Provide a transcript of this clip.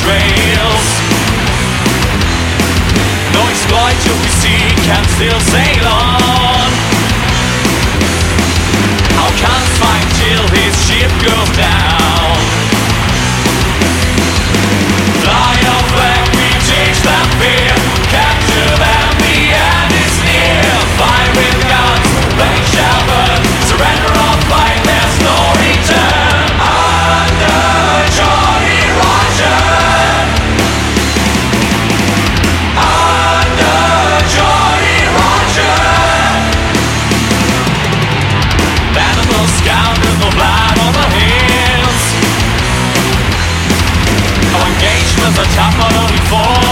trails. No exploiter we see can still sail on. How can't find till his ship goes down. Fly our flag, we change that fear. Capture them, the end is near. Fire with guns, they shall burn. Surrender or fight, there's no return. Under Jolly Roger. Under Jolly Roger. Animal scoundrels, no blood on the hands. Our engagements are tough, but only for